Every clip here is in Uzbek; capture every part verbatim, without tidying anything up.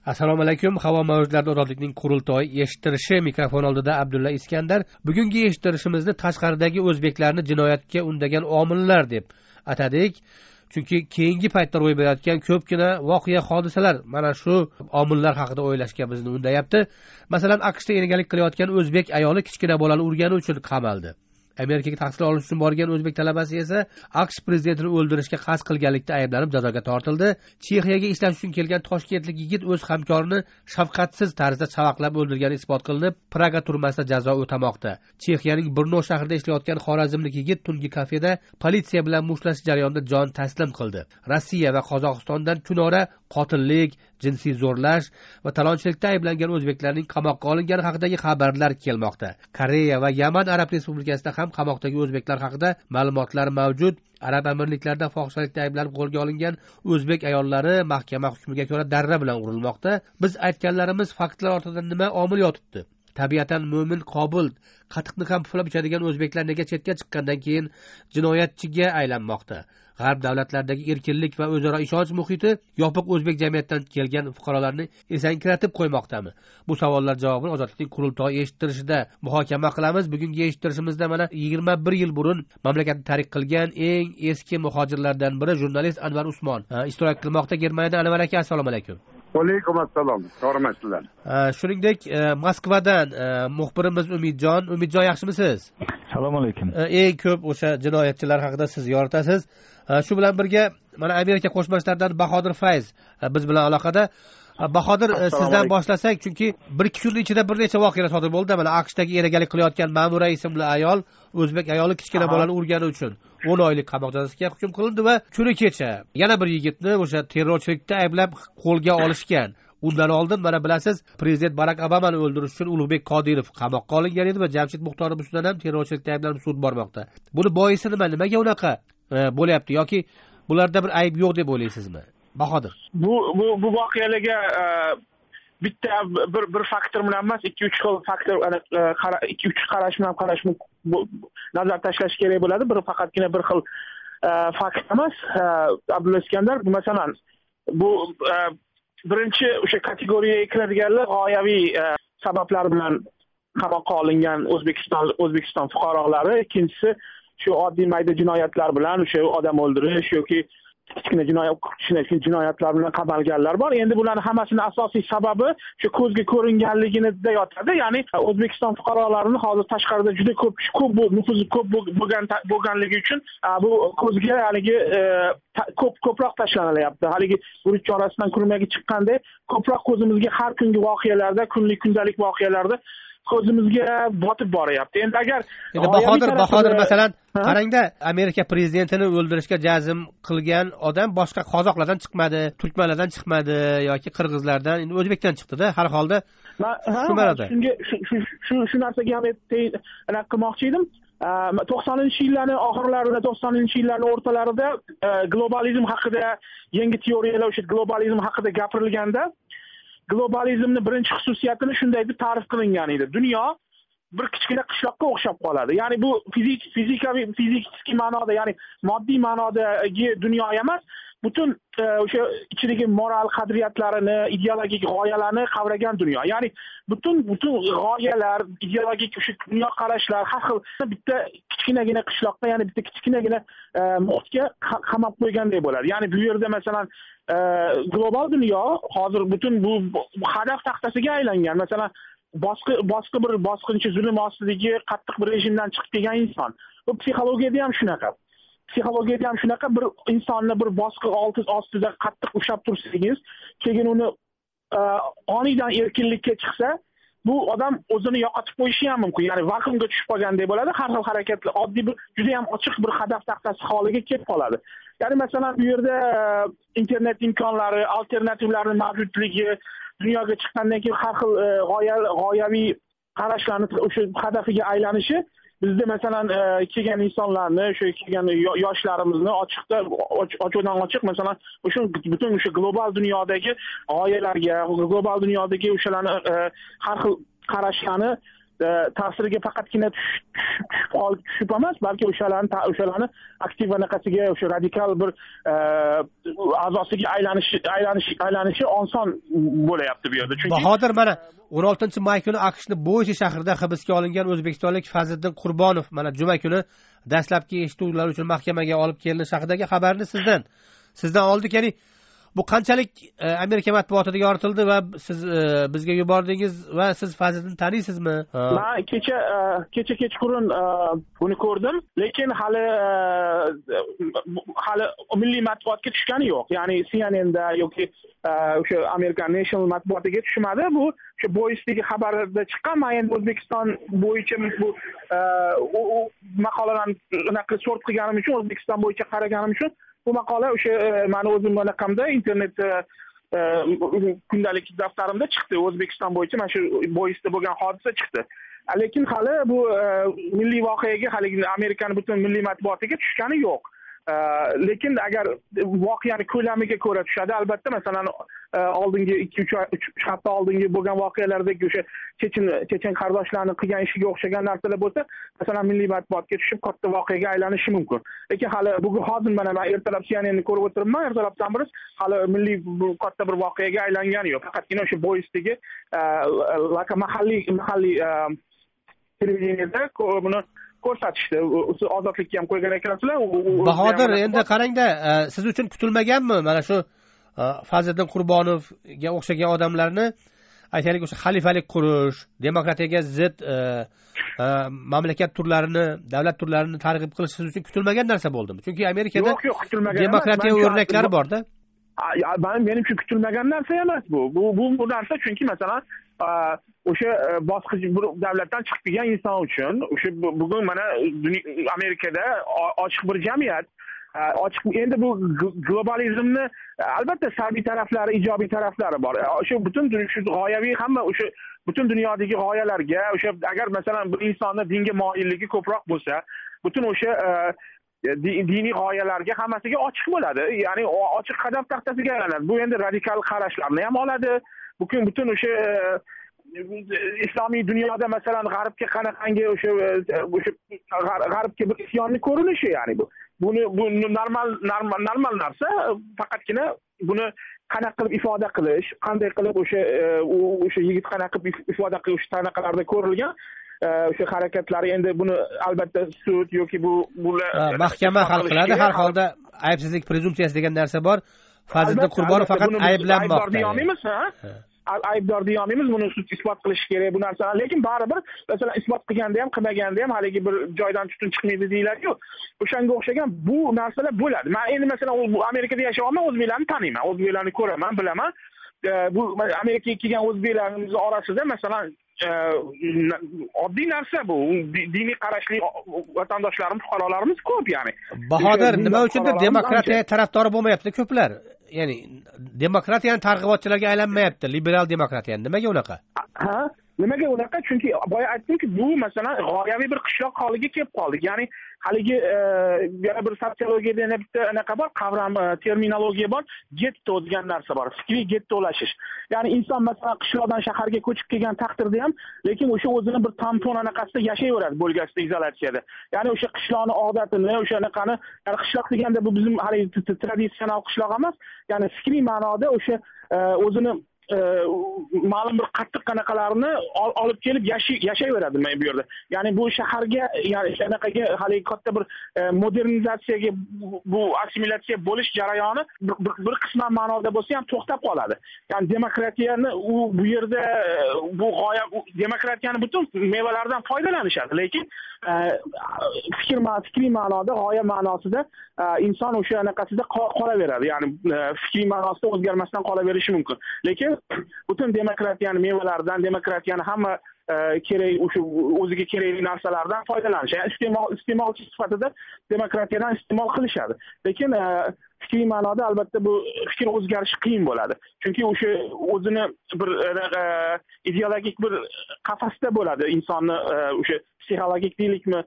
Assalomu alaykum. Havo mavjudlarida ozodlikning qurultoyi eshittirishi mikrofon oldida Abdulla Iskandar. Bugungi eshittirishimizni tashqaridagi o'zbeklarni jinoyatga undagan omillar deb atadik. Chunki keyingi paytda ro'y berayotgan ko'pgina voqea hodisalar mana shu omillar haqida o'ylashga bizni undayapti. Masalan, AQShda enegalik qilayotgan o'zbek ayoli kichkina bolani urgani uchun qamaldi. Amerikaga tahsil olish uchun borgan o'zbek talabasi esa AQSh prezidentini o'ldirishga qasd qilganlikda ayblanib jazoga tortildi. Chexiyaga ishlash uchun kelgan toshkentlik yigit o'z hamkorini shafqatsiz tarzda chavaqlab o'ldirgani isbot qilinib, Praga turmasida jazo o'tamoqda. Chexiyaning Brno shahrida ishlayotgan xorazmlik yigit tungi kafeda politsiya bilan mushtlashish jarayonida jon taslim qildi. Rossiya va Qozog'istondan kunora qotillik, jinsiy zo'rlash va talonchilikda ayblangan o'zbeklarning qamoqqa olingani haqidagi xabarlar kelmoqda. Koreya va Yaman Arab Respublikasida ham qamoqdagi o'zbeklar haqida ma'lumotlar mavjud. Arab amirliklarida fohishalikda ayblanib qo'lga olingan o'zbek ayollari mahkama hukmiga ko'ra darra bilan urilmoqda. Biz aytganlarimiz faktlar ortida nima omil yotibdi? Tabiatan mo'min, qobil, qatiqni ham puflab ichadigan o'zbeklar nega chetga chiqqandan keyin jinoyatchiga aylanmoqda? G'arb davlatlaridagi erkinlik va o'zaro ishonch muhiti yopiq o'zbek jamiyatidan kelgan fuqarolarni esankiratib qo'ymoqdami? Bu savollar javobini ozodlikning qurultoyi eshittirishida muhokama qilamiz. Bugungi eshittirishimizda mana yigirma bir yil burun mamlakatni tark qilgan eng eski muhojirlardan biri jurnalist Anvar Usmon ishtirok qilmoqda. Germaniyadan Anvar aka, assalomu alaykum. Alaykum assalom. To'g'rimisizlar? Shuningdek, Moskvadan muxbirimiz Umidjon. Umidjon, yaxshimisiz? Assalomu alaykum. Eng ko'p o'sha jinoyatchilar haqida siz yoritasiz. Shu bilan birga mana Amerika Qo'shma Shtatlaridan Bahodir Fayz biz bilan aloqada. Bahodir, sizdan boshlasak, chunki bir ikki kun ichida bir necha voqealar sodir bo'ldi. Mana AQShdagi enegalik qilayotgan Ma'mura ismli ayol o'zbek ayoli kichkina bolani urgani uchun o'n oylik qamoq jazosiga hukm qilindi va kuni kecha yana bir yigitni o'sha terrorchilikda ayblab qo'lga olishgan. Undan oldin mana bilasiz, prezident Barak Obamani o'ldirish uchun Ulug'bek Qodirov qamoqqa olingan edi va Jamshid Muxtorov ustidan ham terrorchilikda ayblanib sud bormoqda. Buni boisi nima? Nimaga unaqa bo'lyapti yoki bularda bir ayb yo'q deb o'ylaysizmi? Bahodir. Bu bu bu voqealarga bitta bir bir faktor bilan emas, ikki uch xil faktor, ikki uch qarash bilan qarash nazar tashlash kerak bo'ladi. Bir faqatgina bir xil fakt emas. Abdulla Iskandar, masalan, bu birinchi o'sha kategoriyaga kiradiganlar g'oyaviy sabablar bilan qamoqqa olingan O'zbekiston O'zbekiston fuqarolari, ikkinchisi shu oddiy mayda jinoyatlar bilan o'sha odam o'ldirish yoki kichkina jinoyat jinoyatlar bilan qamalganlar bor. Endi bularning hammasining asosiy sababi shu ko'zga ko'ringanligida yotadi. Ya'ni O'zbekiston fuqarolarini hozir tashqarida juda ko'p ko'p nufuzi ko'p bo'lgan bo'lganligi uchun bu ko'zga haligi ko'p ko'proq tashlanilyapti. Haligi guruch chorasidan kurmaga chiqqanda ko'proq ko'zimizga har kungi voqealarda, kunlik kundalik voqealarda ko'zimizga botib boryapti. Endi agar endi Bahodir Bahodir masalan qarangda, Amerika prezidentini o'ldirishga jazm qilgan odam boshqa qozoqlardan chiqmadi, turkmanlardan chiqmadi yoki qirg'izlardan, endi o'zbekdan chiqdi-da. Har holda shu ma'noda. Shunga shu shu narsaga ham aniq qilmoqchi edim. to'qsoninchi yillarning oxirlarida, to'qsoninchi yillarning o'rtalarida globalizm haqida yangi teoriyalar, o'sha globalizm haqida gapirilganda globalizmning birinchi xususiyatini shunday deb ta'rif qilingan edi. Dunyo bir kichkina qishloqqa o'xshab qoladi. Ya'ni bu fizik fizikaviy fiziki ma'noda, ya'ni moddiy ma'nodagi dunyo emas, butun o'sha ichidagi moral qadriyatlarini, ideologik g'oyalarni qavragan dunyo. Ya'ni butun butun g'oyalar, ideologik o'sha dunyo qarashlar har xil bitta kichkinagina qishloqqa, ya'ni bitta kichkinagina muhitga qamab qo'ygandek bo'ladi. Ya'ni bu yerda masalan global dunyo hozir butun bu hadaf taxtasiga aylangan. Masalan, boshqa boshqa bir bosqinchi zulm ostidagi qattiq bir rejimdan chiqib kelgan inson. Bu psixologiyada ham shunaqa. Psixologiyada ham shunaqa, bir insonni bir bosqi ostida qattiq ushlab tursangiz, keyin uni onidan erkinlikka chiqsa, bu odam o'zini yo'qotib qo'yishi ham mumkin. Ya'ni vakuumga tushib qolgandek bo'ladi. Har xil harakatlar, oddiy bir juda ham ochiq bir hadaf taxtasi holiga kelib qoladi. Ya'ni masalan bu yerda internet imkonlari, alternativlarning mavjudligi, dunyoga chiqqandan keyin har xil g'oyaviy qarashlarni o'sha hadafiga aylanishi bizda masalan kelgan insonlarni, o'sha kelgan yoshlarimizni ochiqda ochiqdan ochiq masalan o'sha butun o'sha global dunyodagi g'oyalarga, global dunyodagi o'shalarni har xil qarashlarni ta'siriga faqatgina tushib emas, balki o'shalarni o'shalarni aktiv anaqasiga, o'sha radikal bir a'zosiga aylanish aylanish aylanishi oson bo'layapti bu yerda. Chunki Bahodir, mana o'n oltinchi may kuni AQShning Boise shahrida hibsga olingan o'zbekistonlik Fazliddin Qurbonov mana juma kuni dastlabki eshituvlar uchun mahkamaga olib kelinishi haqidagi xabarni sizdan sizdan oldik. Ya'ni bu qanchalik Amerika matbuotida yoritildi va siz bizga yubordingiz va siz Fazliddinni taniysizmi? Men kecha kecha kechqurun buni ko'rdim, lekin hali hali milliy matbuotga tushgani yo'q. Ya'ni C N N da yoki o'sha American National matbuotiga tushmadi. Bu o'sha Boisdagi xabarda chiqqan. Men endi O'zbekiston bo'yicha bu maqolalarni anaqa sort qilganim uchun, O'zbekiston bo'yicha qaraganim uchun bu maqola o'sha meni o'zim anaqamda internet kundalik daftarimda chiqdi. O'zbekiston bo'yicha mana shu Boisda bo'lgan hodisa chiqdi. Lekin hali bu milliy voqeaga, hali Amerikaning butun milliy matbuotiga tushgani yo'q. Lekin agar voqeani ko'lamiga ko'ra tushadi, albatta, masalan, oldingi ikki uch hafta oldingi bo'lgan voqealardagi o'sha chechen chechen qardoshlarning qilgan ishiga o'xshagan narsalar bo'lsa, masalan, milliy matbuotga tushib katta voqeaga aylanishi mumkin. Lekin hali bugun hozir mana men ertalab C N N ni ko'rib o'tiribman, ertalab Tambriz hali milliy katta bir voqeaga aylangani yo'q. Faqatgina o'sha Boisdagi mahalliy mahalliy televideniyada buni ko'rsatishdi. Ozodlikka ham qo'ygan ekansizlar. Bahodir, endi qarangda, siz uchun kutilmaganmi mana shu Fazliddin Qurbonovga o'xshagan odamlarni aytaylik o'sha xalifalik qurish, demokratiyaga zid mamlakat turlarini, davlat turlarini targ'ib qilish siz uchun kutilmagan narsa bo'ldimi? Chunki Amerikada yo'q, yo'q, kutilmagan demokratiya o'rnaklari bor-da. Ben benim uchun kutilmagan narsa emas bu. Bu bu bu narsa chunki masalan o'sha bosqich davlatdan chiqib kelgan inson uchun o'sha bugun mana Amerikada ochiq bir jamiyat, ochiq endi bu globalizmni albatta salbiy taraflari, ijobiy taraflari bor. O'sha butun shu g'oyaviy hamma o'sha butun dunyodagi g'oyalarga, o'sha agar masalan bir insonni dinga moyilligi ko'proq bo'lsa, butun o'sha diniy g'oyalarga hammasiga ochiq bo'ladi. Ya'ni ochiq qadam taxtasiga aylanadi. Bu endi radikal qarashlarni ham oladi. Butun butun o'sha islomiy dunyoda masalan g'arbga qanaqangi o'sha o'sha g'arbga bir isyonni ko'rinishi, ya'ni bu buni bu normal normal normal narsa. Faqatgina buni qanaqa qilib ifoda qilish, qanday qilib o'sha o'sha yigit qanaqa qilib ifoda qilish tanaqalarda ko'rilgan o'sha harakatlari endi buni albatta sud yoki bu bular mahkama hal qiladi. Har holda aybsizlik prezumpsiyasi degan narsa bor. Fazliddin Qurbonov faqat ayblanmoqda. Aybdor deyolmaymiz, buni sud isbot qilish kerak bu narsalar. Lekin baribir masalan isbot qilganda ham, qilmaganda ham haligi bir joydan tutun chiqmaydi deyiladi-ku. O'shanga o'xshagan bu narsalar bo'ladi. Men endi masalan Amerikada yashayapman, o'zbeklarni taniyman, o'zbeklarni ko'raman, bilaman. Bu Amerikaga kelgan o'zbeklarimiz orasida masalan oddiy narsa bu. Diniy qarashli vatandoshlarimiz, fuqarolarimiz ko'p, ya'ni. Bahodir, nima uchundir demokratiya tarafdori bo'lmayapti ko'plar? Ya'ni demokratiyani targ'ibotchilarga aylanmayapti, liberal demokratiya. Nimaga unaqa? Ha, nimaga unaqa? Chunki boya aytdimki, bu masalan g'oyaviy bir qishloq holiga kelib qoldik. Ya'ni haligi yana bir sotsiologiyada yana bitta anaqa bor, qavram, terminologiya bor, getto degan narsa bor. Fikriy gettolashish. Ya'ni inson masalan qishloqdan shaharga ko'chib kelgan taqdirda ham, lekin o'sha o'zini bir tampon anaqasida yashayveradi, bo'lgasida, izolyatsiyada. Ya'ni o'sha qishloqning odatini, o'sha anaqani, ya'ni qishloq deganda bu bizim hali traditsional qishloq emas, ya'ni fikriy ma'noda o'sha o'zini ma'lum bir qattiq qanaqalarni olib kelib yashayveradi men bu yerda. Ya'ni bu shaharga, ya'ni shanaqaga hali katta bir modernizatsiyaga, bu assimilyatsiya bo'lish jarayoni bir qisman ma'noda bo'lsa ham to'xtab qoladi. Ya'ni demokratiyani u bu yerda bu g'oya demokratiyani butun mevalaridan foydalanishadi, lekin fikr fikriy ma'noda, g'oya ma'nosida inson o'sha anaqasida qolaveradi. Ya'ni fikriy ma'nosida o'zgarmasdan qolaverishi mumkin. Lekin butun demokratiyani mevalaridan, demokratiyani hamma kerak o'sha o'ziga kerakli narsalardan foydalanish. Ya'ni iste'mol iste'molchi sifatida demokratiyadan iste'mol qilishadi. Lekin fikriy ma'noda albatta bu fikr o'zgarishi qiyin bo'ladi. Chunki o'sha o'zini bir ideologik bir qafasda bo'ladi insonni o'sha psixologik deylikmi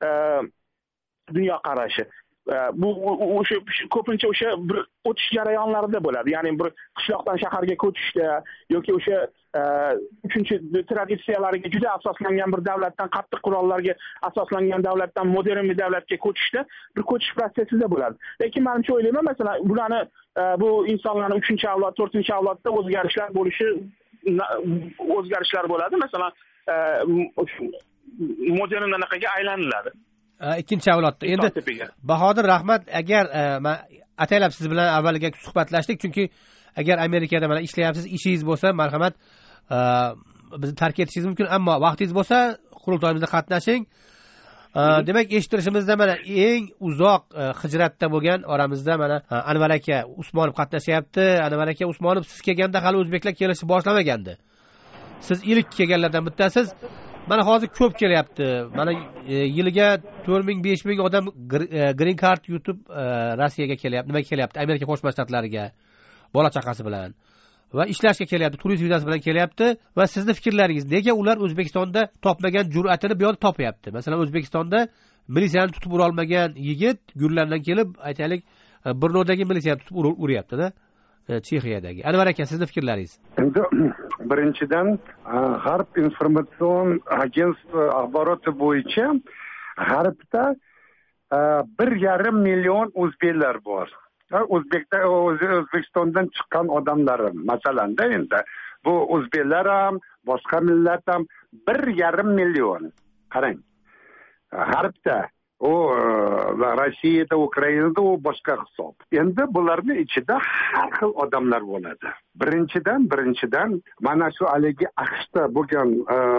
dunyo qarashi. Bu o'sha ko'pincha o'sha bir o'tish jarayonlarida bo'ladi. Ya'ni bir qishloqdan shaharga ko'chishda yoki o'sha uchinchi traditsiyalariga juda asoslangan bir davlatdan, qattiq qurollarga asoslangan davlatdan modern bir davlatga ko'chishda bir ko'chish protsessida bo'ladi. Lekin men shu o'ylayman, masalan, bularni bu insonlarning uchinchi avlod, to'rtinchi avlodda o'zgarishlar bo'lishi o'zgarishlar bo'ladi. Masalan, modern anaqaga aylaniladi. Ikkinchi avlodda. Endi Bahodir, rahmat. Agar men ataylab siz bilan avvaliga suhbatlashdik, chunki agar Amerikada mana ishlayapsiz, ishingiz bo'lsa, marhamat, bizni tark etishingiz mumkin, ammo vaqtingiz bo'lsa, qurultoyimizda qatnashing. Demak, eshittirishimizda mana eng uzoq hijratda bo'lgan oramizda mana Anvar aka Usmonov qatnashyapti. Anvar aka Usmonov, siz kelganda hali o'zbeklar kelishni boshlamagandi. Siz ilk kelganlardan bittasiz. Mana hozir ko'p kelyapti. Mana yiliga to'rt ming besh ming odam green card yutib Rossiyaga kelyapti. Nima kelyapti? Amerika Qo'shma Shtatlariga bola chaqasi bilan va ishlashga kelyapti, turist vizasi bilan kelyapti. Va sizni fikrlaringiz, nega ular O'zbekistonda topmagan jur'atini bu yerda topyapti? Masalan, O'zbekistonda militsiyani tutib ura olmagan yigit Gurlandan kelib, aytaylik, Brnodagi militsiyani tutib uryapti-da, Chexiyadagi. Anvar aka, sizning fikrlaringiz? Endi birinchidan G'arb informatsion agentstvi axboroti bo'yicha G'arbda bir yarim million o'zbeklar bor. O'zbekda O'zbekistondan chiqqan odamlar, masalanda endi bu o'zbeklar ham, boshqa millat ham bir yarim million. Qarang. G'arbda o Rossiyada, Ukrainada o boshqa hisob. Endi bularning ichida har xil odamlar bo'ladi. Birinchidan, birinchidan mana shu haligi AQShda bo'lgan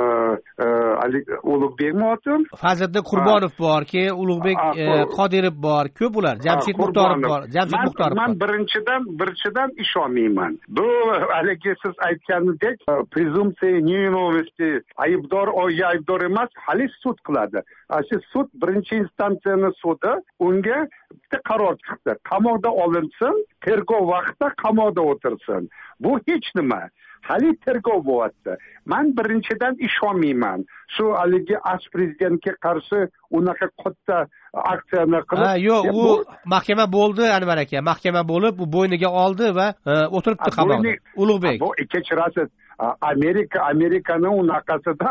Ulug'bek Motim, Fazliddin Qurbonov bor, keyin Ulug'bek Qodirov bor, ko'p ular, Jamshid Muxtorov bor, Jamshid Muxtorov. Men birinchidan, birinchidan ishonmayman. Bu haligi siz aytganidek prezumsiya nevinovnosti, aybdor o aybdor emas, hali sud qiladi. Shu sud birinchi instansiyaning sudi unga bitta qaror chiqdi. Qamoqda olinsin, tergov vaqtida qamoqda o'tirsin. Bu hech nima. Hali tergov bo'lyapti. Men birinchidan ishonmayman. Shu haligi as prezidentga qarshi unaqa katta aksiyani qilib. Ha, yo'q, u mahkama bo'ldi, Anvar aka. Mahkama bo'lib, u bo'yniga oldi va o'tiribdi qamoqda. Ulug'bek. Bu kechirasiz. Amerika, Amerikaning unaqasida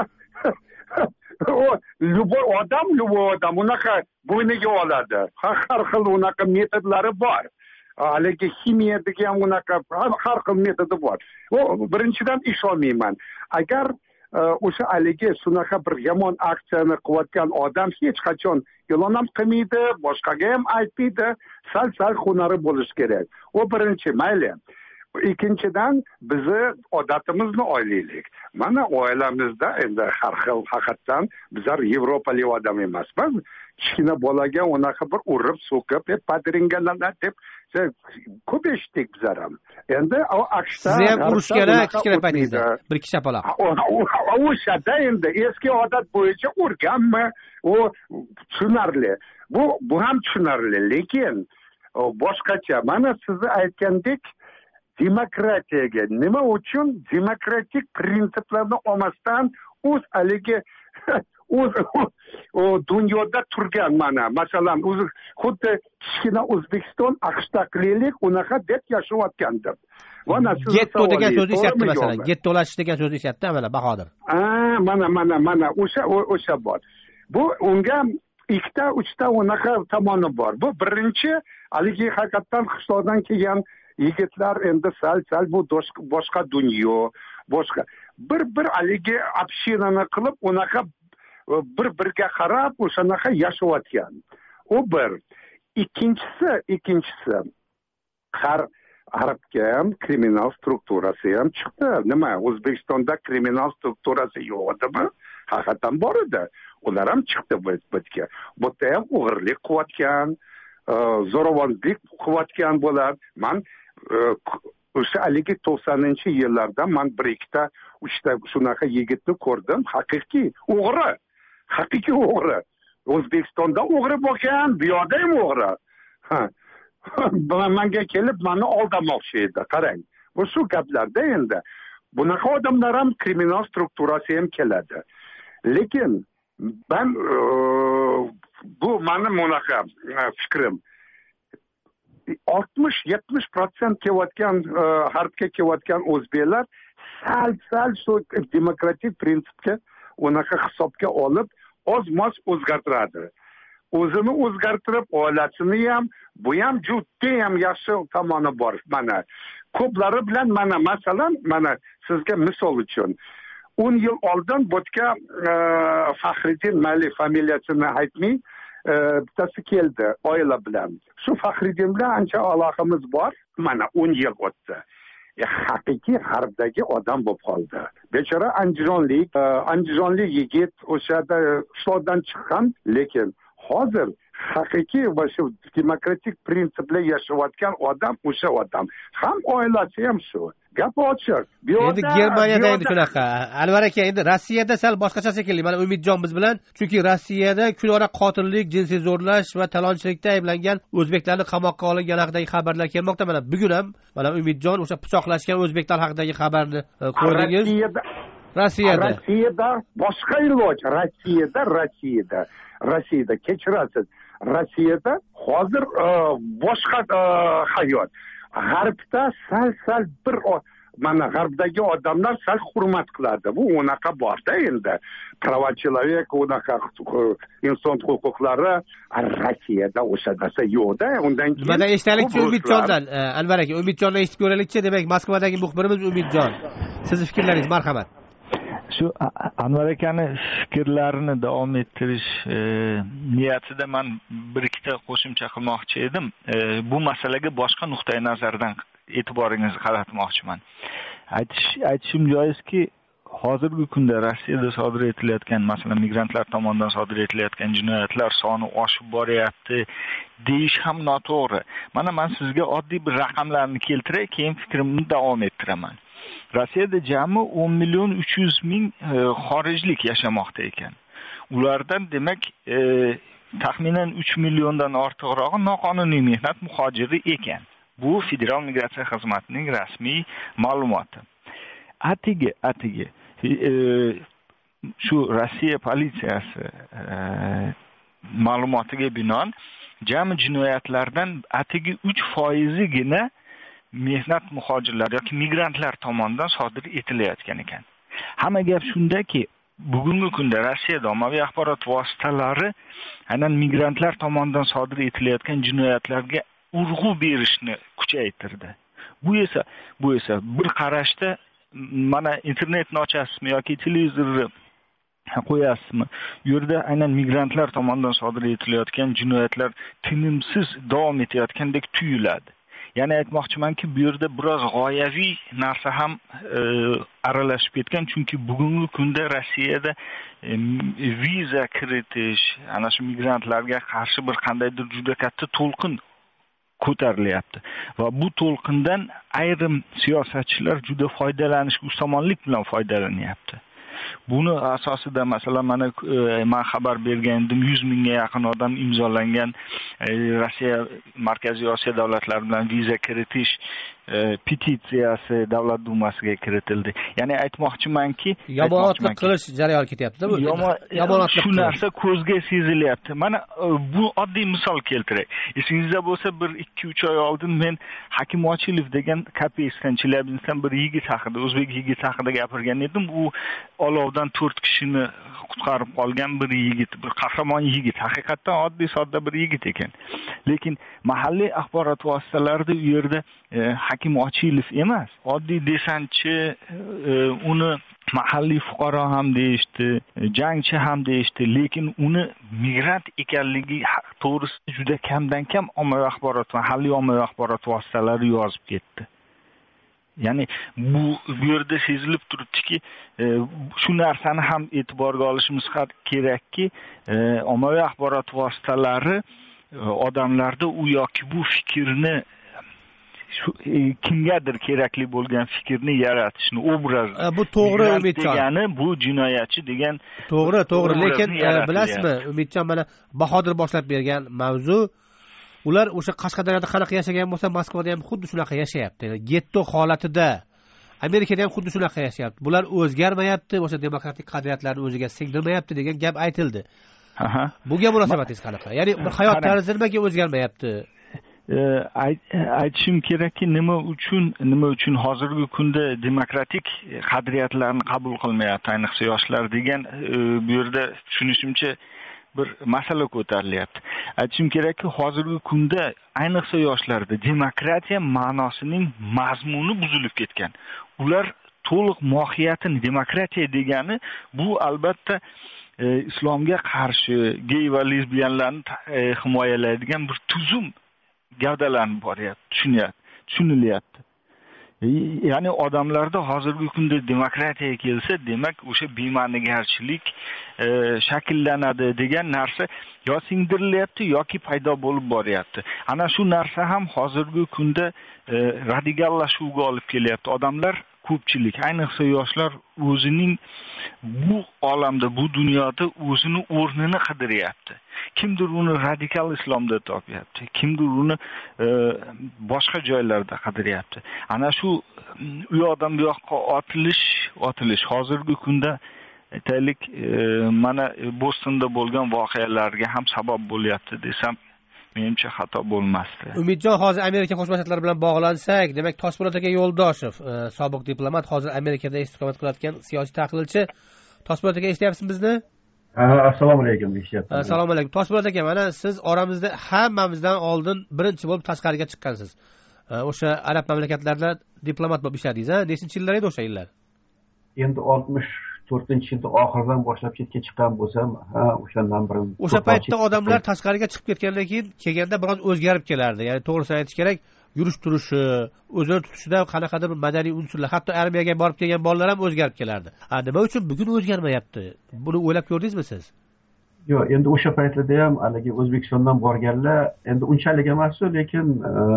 o любой odam, любой odam unaqa bo'yniga oladi. Har xil unaqa metodlari bor. Haligi ximiyadagi ham unaqa har xil metodi bor. O birinchidan ishonmayman. Agar o'sha haligi shunaqa bir yomon aksiyani qilayotgan odam hech qachon e'lon ham qilmaydi, boshqaga ham aytmaydi, sal-sal hunari bo'lish kerak. O birinchi, mayli. Ikkinchidan, bizni odatimizni oylaylik. Mana oilamizda endi har xil haqiqatan bizlar Yevropalik odam emasmiz. Kichkina bolaga unaqa bir urib, so'kib, padringalar deb ko'p eshitdik bizlar ham. Endi AQShda siz ham urush kerak kichkina paytingizda. Bir kishi apaloq. O'shada endi eski odat bo'yicha urganmi? O tushunarli. Bu bu ham tushunarli, lekin boshqacha. Mana sizni aytgandek demokratiyaga nima uchun demokratik prinsiplarni olmasdan o'z haligi o'z dunyoda turgan mana masalan o'zi xuddi kichkina O'zbekiston AQShda qilaylik unaqa deb yashayotgandir. Mana getto degan so'zni eslatdi masalan, gettolash degan so'zni eslatdi mana Bahodir. Ha, mana mana mana o'sha o'sha bor. Bu unga ikkita, uchta unaqa tomoni bor. Bu birinchi haligi haqiqatan qishloqdan kelgan yigitlar endi sal-sal bu boshqa dunyo, boshqa bir bir haligi общинаны qilib unaqa bir-birga qarab o'shanaqa yashayotgan. U bir. Ikkinchisi, ikkinchisi har G'arbga ham kriminal strukturasi ham chiqdi. Nima? O'zbekistonda kriminal strukturasi yo'q edimi? Haqiqatan bor edi. Ular ham chiqdi bu yerga. Bu yerda ham o'g'irlik qilayotgan, zo'ravonlik qilayotgan bo'lar. Men o'sha haligi to'qsoninchi yillarda men bir ikkita, uchta shunaqa yigitni ko'rdim. Haqiqiy o'g'ri. Haqiqiy o'g'ri. O'zbekistonda o'g'ri bo'lgan, bu yerda ham o'g'ri. Ha. Menga kelib meni aldamoqchi edi. Qarang. Bu shu gaplarda endi bunaqa odamlar ham kriminal strukturasi ham keladi. Lekin ben bu meni bunaqa fikrim. oltmish yetmish prosent kelayotgan G'arbga kelayotgan o'zbeklar sal sal shu demokratik prinsipga unaqa hisobga olib oz moz o'zgartiradi. O'zini o'zgartirib, oilasini ham, bu ham juda ham yaxshi tomoni bor. Mana ko'plari bilan mana masalan, mana sizga misol uchun o'n yil oldin bo'tga Faxriddin Mali familiyasini aytmay bittasi keldi oila bilan. Shu Faxriddin bilan ancha aloqamiz bor. Mana o'n yil o'tdi. E, haqiqiy g'arbdagi odam bo'lib qoldi. Bechora andijonlik, andijonlik yigit o'shada qishloqdan chiqqan, lekin hozir haqiqiy va shu demokratik prinsiplar yashayotgan odam o'sha odam. Ham oilasi ham shu. Gap ochiq. Endi Germaniyada endi shunaqa. Anvar aka, endi Rossiyada sal boshqacha shekilli. Mana Umidjon biz bilan, chunki Rossiyada kunora qotillik, jinsiy zo'rlash va talonchilikda ayblangan o'zbeklarni qamoqqa olingani haqidagi xabarlar kelmoqda. Mana bugun ham mana Umidjon o'sha pichoqlashgan o'zbeklar haqidagi xabarni ko'rdingiz. Rossiyada Rossiyada. Rossiyada boshqa iloj. Rossiyada, Rossiyada, Rossiyada kechirasiz. Rossiyada hozir boshqa hayot. G'arbda sal sal bir mana g'arbdagi odamlar sal hurmat qiladi. Bu unaqa borda endi. Prava человека, unaqa inson huquqlari Rossiyada o'sha narsa yo'qda. Undan keyin mana eshitaylikchi Umidjondan, Anvar aka, Umidjonni eshitib ko'raylikchi. Demak, Moskvadagi muxbirimiz Umidjon. Sizni fikrlaringiz, marhamat. Shu Anvar akani fikrlarini davom ettirish niyatida men bir ikkita qo'shimcha qilmoqchi edim. Bu masalaga boshqa nuqtai nazardan e'tiboringizni qaratmoqchiman. Aytish aytishim joizki, hozirgi kunda Rossiyada sodir etilayotgan, masalan, migrantlar tomonidan sodir etilayotgan jinoyatlar soni oshib boryapti deyish ham noto'g'ri. Mana men sizga oddiy bir raqamlarni keltiray, keyin fikrimni davom ettiraman. Rossiyada jami o'n million uch yuz ming xorijlik yashamoqda ekan. Ulardan demak taxminan uch milliondan ortiqrog'i noqonuniy mehnat muhojiri ekan. Bu Federal migratsiya xizmatining rasmiy ma'lumoti. Atigi, atigi shu Rossiya politsiyasi ma'lumotiga binoan jami jinoyatlardan atigi uch foizigina mehnat muhojirlar yoki migrantlar tomonidan sodir etilayotgan ekan. Hamma gap shundaki, bugungi kunda Rossiyada ommaviy axborot vositalari aynan migrantlar tomonidan sodir etilayotgan jinoyatlarga urg'u berishni kuchaytirdi. Bu esa bu esa bir qarashda mana internetni ochasizmi yoki televizorni qo'yasizmi, u yerda aynan migrantlar tomonidan sodir etilayotgan jinoyatlar tinimsiz davom etayotgandek tuyuladi. Ya'ni aytmoqchimanki, bu yerda biroz g'oyaviy narsa ham e, aralashib ketgan, chunki bugungi kunda Rossiyada e, viza kiritish, ana shu migrantlarga qarshi bir qandaydir juda katta to'lqin ko'tarilyapti va bu to'lqindan ayrim siyosatchilar juda foydalanish, ustomonlik bilan foydalanyapti. Buni asosida masalan mana men xabar bergandim, yuz mingga yaqin odam imzolangan Rossiya Markaziy Osiyo davlatlari bilan viza kiritish petitsiyasi Davlat dumasiga kiritildi. Ya'ni aytmoqchimanki, yomonotlik qilish jarayoni ketyapti-da bu. Yomonotlik shu narsa ko'zga sezilyapti. Mana bu oddiy misol keltiray. Esingizda bo'lsa, bir ikki uch oy oldin men Hakim Ochilov degan Kopeysdan, Chelyabinskdan bir yigit haqida, o'zbek yigit haqida gapirgan edim. U olovdan to'rt kishini qutqarib qolgan bir yigit, bir qahramon yigit, haqiqatan oddiy sodda bir yigit ekan. Lekin mahalliy axborot vositalarida u yerda e, Hakim Ochilov emas, oddiy desantchi, e, uni mahalliy fuqaro ham deyishdi, jangchi ham deyishdi, lekin uni migrant ekanligi to'g'risida juda kamdan kam ommaviy axborot, mahalliy ommaviy axborot vositalari yozib ketdi. Ya'ni bu bu yerda sezilib turibdiki, e, shu narsani ham e'tiborga olishimiz kerakki, e, ommaviy axborot vositalari e, odamlarda u yoki bu fikrni shu e, kimgadir kerakli bo'lgan fikrni yaratishni, obraz. Bu to'g'ri, Umidjon. Degani bu jinoyatchi degan. To'g'ri, to'g'ri, lekin bilasizmi, Umidjon, mana Bahodir boshlab bergan mavzu, ular o'sha Qashqadaryoda qanaqa yashagan bo'lsa, Moskvada ham xuddi shunaqa yashayapti. Getto holatida. Amerikada ham xuddi shunaqa yashayapti. Bular o'zgarmayapti, o'sha demokratik qadriyatlarni o'ziga singdirmayapti degan gap aytildi. Aha. Bunga munosabatingiz qanaqa? Ya'ni hayot tarzi nimaga o'zgarmayapti? aytishim kerakki, nima uchun nima uchun hozirgi kunda demokratik qadriyatlarni qabul qilmayapti, ayniqsa yoshlar degan bu yerda tushunishimcha bir masala ko'tarilyapti. Aytishim kerakki, hozirgi kunda ayniqsa yoshlarda demokratiya ma'nosining mazmuni buzilib ketgan. Ular to'liq mohiyatini, demokratiya degani bu albatta e, islomga qarshi gey va lesbiyanlarni e, himoyalaydigan bir tuzum gavdalanib boryapti, tushunyapti, tushunilyapti. E, ya'ni odamlarda hozirgi kunda demokratiya kelsa, demak o'sha bema'nigarchilik e, shakllanadi degan narsa yo singdirilyapti yoki paydo bo'lib boryapti. Ana shu narsa ham hozirgi kunda e, radikallashuvga olib kelyapti. Odamlar ko'pchilik, ayniqsa yoshlar o'zining bu olamda, bu dunyoda o'zini o'rnini qidiryapti. Kimdir uni radikal islomda topyapti, kimdir uni e, boshqa joylarda qidiryapti. Ana shu u yoqdan bu yoqqa otilish, otilish hozirgi kunda aytaylik, e, mana Bostonda bo'lgan voqealarga ham sabab bo'lyapti desam menimcha xato bo'lmasdi. Umidjon, hozir Amerika Qo'shma Shtatlari bilan bog'lansak, demak Toshpo'lat aka Yo'ldoshev, sobiq diplomat, hozir Amerikada istiqomat qilayotgan siyosiy tahlilchi. Toshpo'lat aka, eshityapsizmi bizni? Assalomu alaykum, eshityapman. Assalomu alaykum. Toshpo'lat aka, mana siz oramizda hammamizdan oldin birinchi bo'lib tashqariga chiqqansiz. O'sha arab mamlakatlarida diplomat bo'lib ishladingiz, ha? Nechinchi yillar edi o'sha yillar? Endi oltmish to'rtinchi yilda oxiridan boshlab chetga chiqqan bo'lsam, ha, o'shandan beri. O'sha paytda odamlar tashqariga chiqib ketgandan keyin kelganda biroz o'zgarib kelardi. Ya'ni to'g'risini aytish kerak, yurish turishi, o'zini tutishida qanaqadir madaniy unsurlar, hatto armiyaga borib kelgan bolalar ham o'zgarib kelardi. Ha, nima uchun bugun o'zgarmayapti? Buni o'ylab ko'rdingizmi siz? Yo'q, endi o'sha paytlarda ham haligi O'zbekistondan borganlar endi unchalik emas, lekin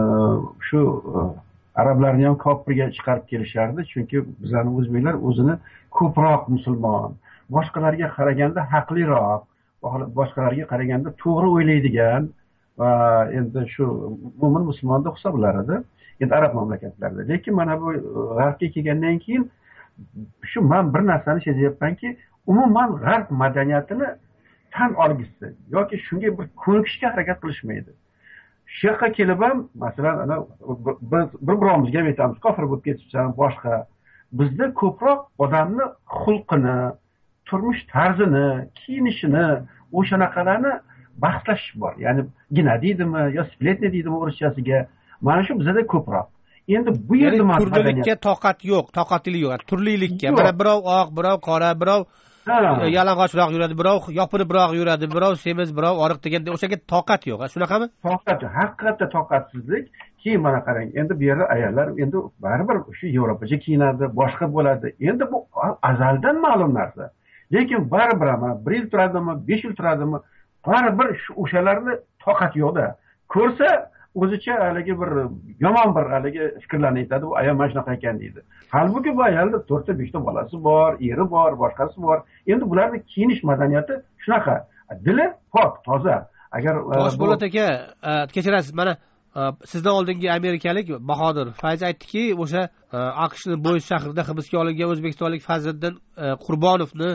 shu arablarni ham ko'pirga chiqarib kelishardi, chunki bizlarning o'zbeklar o'zini ko'proq musulmon, boshqalarga qaraganda haqliroq, boshqalarga qaraganda to'g'ri o'ylaydigan va endi shu mo'min musulmon deb hisoblanadi endi arab mamlakatlarida. Lekin mana bu g'arbga kelgandan keyin shu men bir narsani sezyapmanki, umuman g'arb madaniyatini tan olgisi yoki shunga bir ko'nikishga harakat qilishmaydi. Shu yoqqa kelib ham, masalan, ana bir birovimizga ham aytamiz, kofir bo'lib ketibsan, boshqa. Bizda ko'proq odamni xulqini, turmush tarzini, kiyinishini, o'shanaqalarni bahslash bor. Ya'ni gina deydimi, yo spletni deydimi o'rischasiga. Mana shu bizda ko'proq. Endi bu yerda turlilikka toqat yo'q, toqatli yo'q. Turlilikka. Mana birov oq, birov qora, birov yalang'ochroq yuradi, birov yopinibroq yuradi, birov semiz, birov oriq deganda o'shaga toqat yo'q. Shunaqami? Toqat, haqiqatda toqatsizlik. Keyin mana qarang, endi bu yerda ayollar endi baribir shu yevropacha kiyinadi, boshqa bo'ladi. Endi bu azaldan ma'lum narsa. Lekin baribir mana bir yil turadimi, besh yil turadimi, baribir o'shalarni toqat yo'qda. Ko'rsa o'zicha haligi bir yomon bir haligi fikrlarni aytadi, bu ayol mana shunaqa ekan deydi. Halbuki bu ayolda to'rtta beshta bolasi bor, eri bor, boshqasi bor. Endi bularning kiyinish madaniyati shunaqa. Dili pok, toza. Agar Toshpo'lat aka, kechirasiz, mana sizdan oldingi amerikalik Bahodir Fayz aytdiki, o'sha AQShning Bo'yish shahrida hibsga olingan o'zbekistonlik Fazliddin Qurbonovni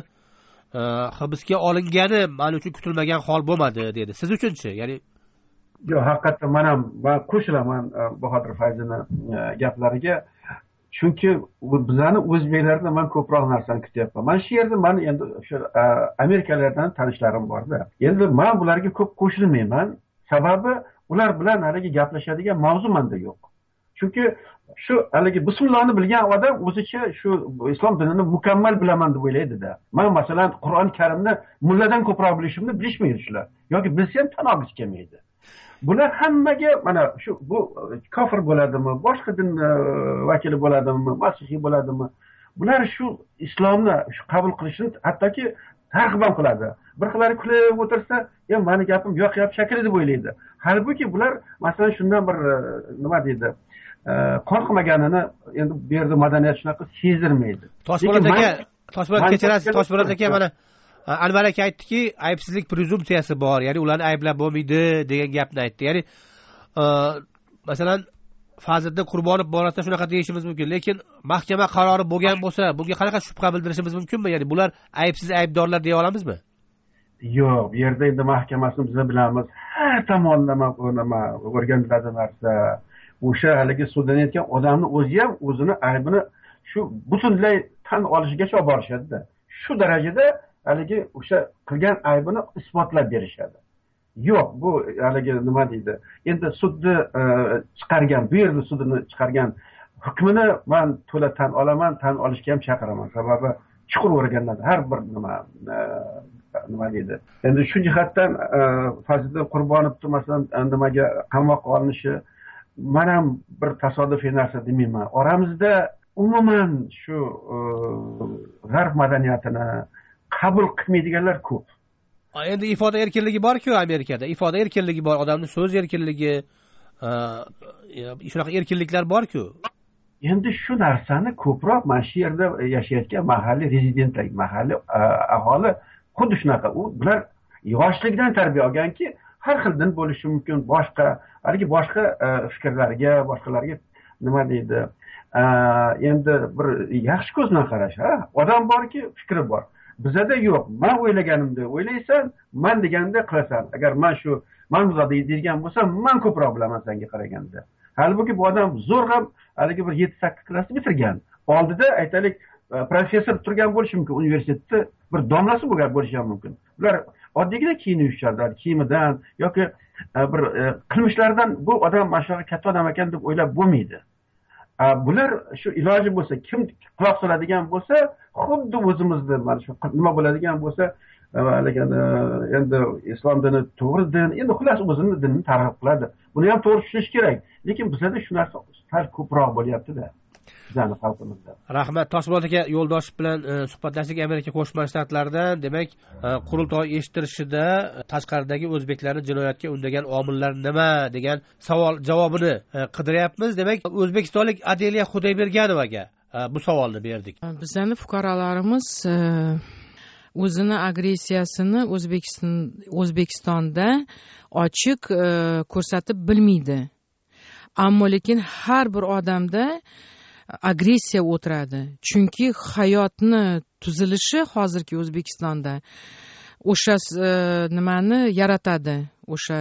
hibsga olingani men uchun kutilmagan hol bo'lmadi dedi. Siz uchunchi? Ya'ni yo'q, haqiqatdan men ham qo'shilaman Bahodir Fayzning gaplariga. Chunki bizlarni o'zbeklardan men ko'proq narsani kutyapman. Mana shu yerda men endi o'sha amerikaliklardan tanishlarim borda. Endi men bularga ko'p qo'shilmayman. Sababi ular bilan haligi gaplashadigan mavzu menda yo'q. Chunki shu haligi bismillohni bilgan odam o'zicha shu islom dinini mukammal bilaman deb o'ylaydi-da. Men masalan Qur'oni Karimni mulladan ko'proq bilishimni bilishmaydi shular. Yoki bilsa ham tan olgisi kelmaydi. Bular hammaga mana shu bu kofir bo'ladimi, boshqa din vakili bo'ladimi, masihiy bo'ladimi, bular shu islomni shu qabul qilishni hattoki targ'ib ham qiladi. Bir xillari kulib o'tirsa, "Ya, meni gapim yo'q-yo'q shakli" deb o'ylaydi. Halbuki bular masalan shundan bir nima deydi, qo'rqmaganini endi bu yerda madaniyat shunaqa sezdirmaydi. Toshpo'lat aka, Toshpo'lat kechirasiz, Toshpo'lat aka mana Anvar aka aytdiki, aybsizlik prezumpsiyasi bor, ya'ni ularni ayblab bo'lmaydi degan gapni aytdi. Ya'ni masalan Fazliddin Qurbonov borasida shunaqa deyishimiz mumkin, lekin mahkama qarori bo'lgan bo'lsa, bunga qanaqa shubha bildirishimiz mumkinmi? Ya'ni bular aybsiz aybdorlar deya olamizmi? Yo'q, bu yerda endi mahkamasini biz bilamiz, har tomonlama nima o'rganiladi narsa. O'sha haligi sudlanayotgan odamni o'zi ham o'zini aybini shu butunlay tan olishgacha olib borishadi-da. Shu darajada haligi o'sha qilgan aybini isbotlab berishadi. Yo'q, bu haligi nima deydi? Endi sudni chiqargan, bu yerda sudni chiqargan hukmini men to'la tan olaman, tan olishga ham chaqiraman. Sababi chuqur o'rganiladi har bir nima nima deydi. Endi shu jihatdan Fazliddin Qurbonovni masalan nimaga qamoqqa olinishi men ham bir tasodifiy narsa demayman. Oramizda umuman shu g'arb madaniyatini qabul qilmaydiganlar ko'p. Endi ifoda erkinligi bor-ku Amerikada. Ifoda erkinligi bor, odamning so'z erkinligi, shunaqa erkinliklar bor-ku. Endi shu narsani ko'proq mana shu yerda yashayotgan mahalliy rezidentlar, mahalliy aholi xuddi shunaqa. U bular yoshlikdan tarbiya olganki, har xil din bo'lishi mumkin, boshqa, haligi boshqa fikrlarga, boshqalarga nima deydi? Endi bir yaxshi ko'z bilan qarash, ha? Odam borki, fikri bor. Bizada yo'q. Men o'ylaganimda o'ylaysan, men deganda qilasan. Agar men shu men buzoq deydigan bo'lsam, men ko'proq bilaman senga qaraganda. Halbuki bu odam zo'rg'a haligi bir yetti sakkiz klassni bitirgan. Oldida aytaylik professor turgan bo'lishi mumkin, universitetda bir domlasi bo'lgan bo'lishi ham mumkin. Ular oddiygina kiyinib yurishadi, kiyimidan yoki bir qilmishlaridan bu odam mana shunaqa katta odam ekan deb o'ylab bo'lmaydi. Bular shu iloji bo'lsa, kim quloq soladigan bo'lsa, xuddi o'zimizda mana shu nima bo'ladigan bo'lsa, endi islom dini to'g'ri din, endi xullas o'zini dinini targ'ib qiladi. Buni ham to'g'ri tushunish kerak. Lekin bizda shu narsa sal ko'proq bo'lyapti-da. Bizning xalqimizda. Rahmat. Toshpo'lat aka, yo'ldoshingiz bilan suhbatlashdik Amerika Qo'shma Shtatlaridan. Demak, qurultoy eshittirishida tashqaridagi o'zbeklarni jinoyatga undagan omillar nima degan savol javobini qidiryapmiz. Demak, o'zbekistonlik Adeliya Xudoyberganovaga bu savolni berdik. Bizning fuqarolarimiz o'zini agressiyasini O'zbekiston O'zbekistonda ochiq ko'rsatib bilmaydi. Ammo lekin har bir odamda agressiya o'tiradi. Chunki hayotni tuzilishi hozirgi O'zbekistonda o'sha nimani yaratadi, o'sha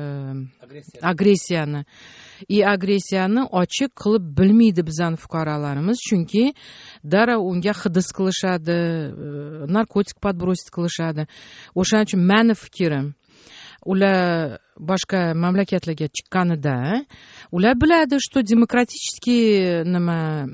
agressiyani. I agressiyani ochiq qilib bilmaydi bizning fuqarolarimiz, chunki darrov unga hidis qilishadi, narkotik podbrosить qilishadi. O'shaning uchun meni fikrim, ular boshqa mamlakatlarga chiqqanida ular biladi, что demokratический nima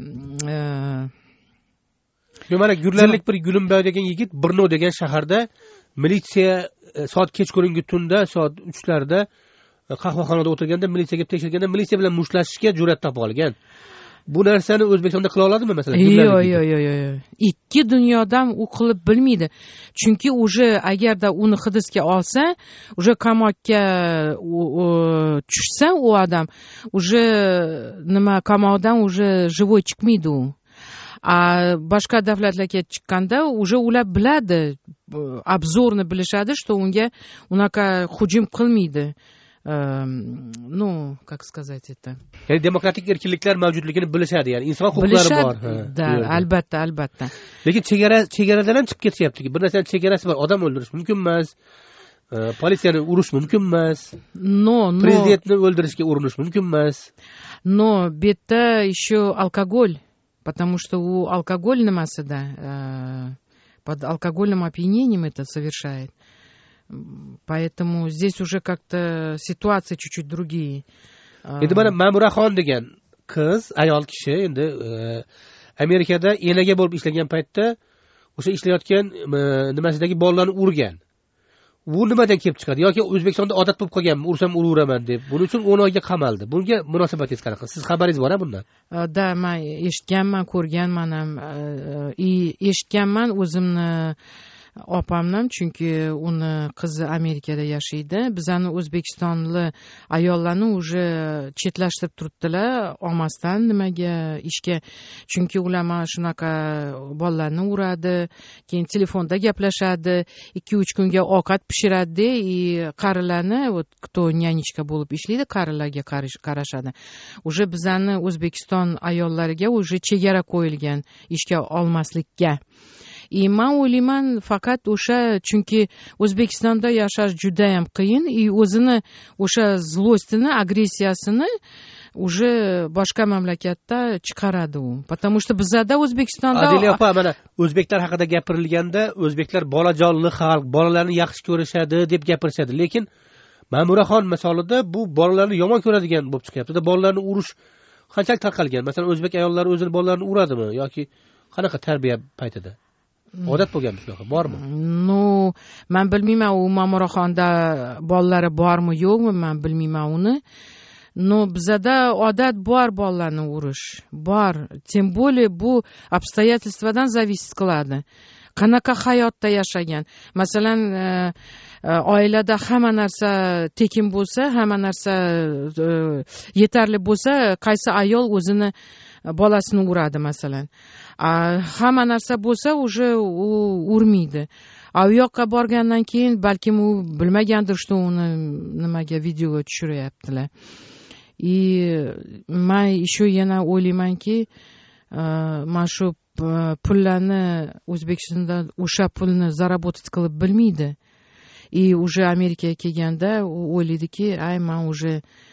mana Gurlarlik bir Gulimboy degan yigit Brno degan shaharda militsiya soat kechqurungi tunda soat uchlarda qahvaxonada o'tirganda militsiyaga tekshirganda militsiya bilan mushtlashishga jur'at topa olgan. Bu narsani O'zbekistonda qila oladimi masalan? Yo'q, yo'q, yo'q, yo'q. Ikki dunyodan u qilib bilmaydi. Chunki uje agarda uni hibsga olsa, uje qamoqqa tushsa u odam, uje nima qamoqdan uje живой chiqmaydi u. A boshqa davlatlarga chiqqanda uje ular biladi, obzorni bilishadi, что unga unaqa hujum qilmaydi. Ну, как сказать это? Ya'ni demokratik erkinliklar mavjudligini bilishadi, ya'ni inson huquqlari bor. Da, albatta, albatta. Lekin chegara chegaradan ham chiqib ketishyapti. Bir narsaning chegarasi bor. Odam o'ldirish mumkin emas. Politsiyani urish mumkin emas. No, no. Prezidentni o'ldirishga urinish mumkin emas. Но это еще алкоголь, потому что у алкоголь nimasi-da, под алкогольным опьянением это совершает. Поэтому здесь уже как-то ситуации чуть-чуть другие. Endi mana Ma'muraxon degan qiz, ayol kishi endi Amerikada enaga bo'lib ishlagan paytda o'sha ishlayotgan nimasidagi bolalarni urgan. Bu nimadan kelib chiqadi? Yoki O'zbekistonda odat bo'lib qolganmi, ursam uraveraman deb. Buning uchun o'n oyga qamaldi. Bunga munosabatingiz qanaqa? Siz xabaringiz bor-a bundan? Da, men eshitganman, ko'rganman ham. Eshitganman o'zimni opamdan, chunki uni qizi Amerikada yashaydi. Bizani O'zbekistonli ayollarni уже chetlashtirib turibdilar, olmasdan nimaga ishga. Chunki ular mana shunaqa bolalarni uradi, keyin telefonda gaplashadi, ikki uch kunga ovqat pishiradi, и qarilarni, вот кто nyanishka bo'lib ishlaydi, qarilarga qarashadi. Уже bizani O'zbekiston ayollariga уже chegara qo'yilgan ishga olmaslikka. и man o'ylayman faqat o'sha chunki O'zbekistonda yashash juda ham qiyin и o'zini o'sha zlostini agressiyasini уже boshqa mamlakatda chiqaradi u потому что bizada O'zbekistonda Adila opa mana o'zbeklar haqida gapirilganda o'zbeklar bolajonli xalq bolalarni yaxshi ko'rishadi deb gapirishadi lekin Ma'muraxon misolida bu bolalarni yomon ko'radigan bo'lib chiqyapti-da bolalarni urish qanchalik tarqalgan masalan o'zbek ayollari o'zini bolalarini uradimi yoki qanaqa tarbiya paytida odat bo'lganmi shunaqa bormi no men bilmayman u Ma'muraxonda bolalari bormi yo'qmi men bilmayman uni но bizada odat bor bolalarni urish bor тем более bu обстоятельствоdan зависит qiladi qanaqa hayotda yashagan masalan oilada hamma narsa tekin bo'lsa hamma narsa yetarli bo'lsa qaysi ayol o'zini bolasini uradi masalan hamma narsa bo'lsa уже u urmaydi a u yoqqa borgandan keyin balkim u bilmagandir что uni nimaga videoga tushiryaptilar и man еще yana o'ylaymanki mana shu pullarni O'zbekistonda o'sha pulni заработать qilib bilmaydi и уже Amerikaga kelganda u o'ylaydiki ay man уже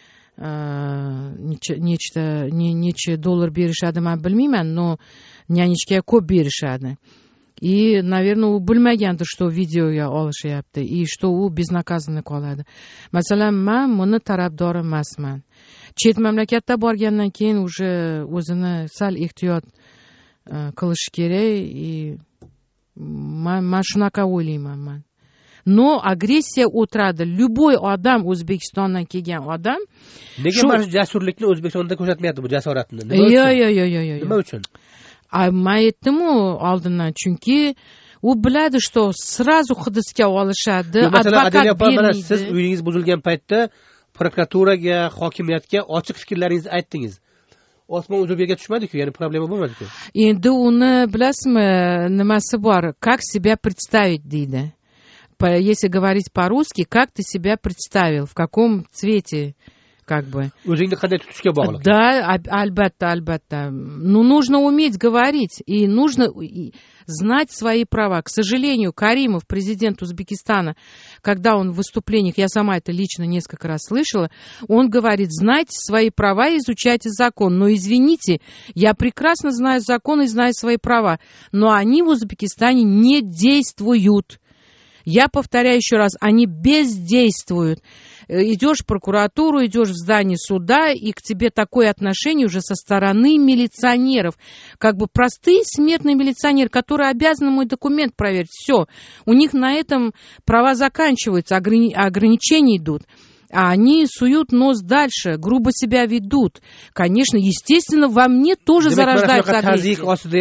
nechta necha dollar berishadi man bilmayman но nyanishga ko'p berishadi и наверное u bilmagandir что videoga olishyapti и что u безнаказанно qoladi masalan man buni tarafdori emasman chet mamlakatda borgandan keyin уже o'zini sal ehtiyot qilish kerak и man man shunaqa o'ylayman man но agressiya o'tiradi любой odam O'zbekistondan kelgan odam nega mana shu jasurlikni O'zbekistonda ko'rsatmayapti bu jasoratni nima uchun yo'q yo'q yo'q yo'q nima uchun man aytdimu oldindan chunki u biladi что сразу hibsga olishadi advokat bermaydi siz uyingiz buzilgan paytda prokuraturaga hokimiyatga ochiq fikrlaringizni aytdingiz osmon uzib yerga tushmadi-ku, ya'ni problema bo'lmadi-ku. Endi uni bilasizmi, nimasi bor? Как себя представить deydi. Если говорить по-русски, как ты себя представил, в каком цвете, как бы. O'zingni qanday tutishga bog'liq. Да, albatta, albatta. Ну, нужно уметь говорить, и нужно знать свои права. К сожалению, Каримов, президент Узбекистана, когда он в выступлениях, я сама это лично несколько раз слышала, он говорит, знайте свои права и изучайте закон. Но извините, я прекрасно знаю закон и знаю свои права, но они в Узбекистане не действуют. Я повторяю еще раз, они бездействуют. Идешь в прокуратуру, идешь в здание суда, и к тебе такое отношение уже со стороны милиционеров. Как бы простые смертные милиционеры, которые обязаны мой документ проверить. Все. У них на этом права заканчиваются, ограни- ограничения идут. А они суют нос дальше, грубо себя ведут. Конечно, естественно, во мне тоже зарождается агрессия.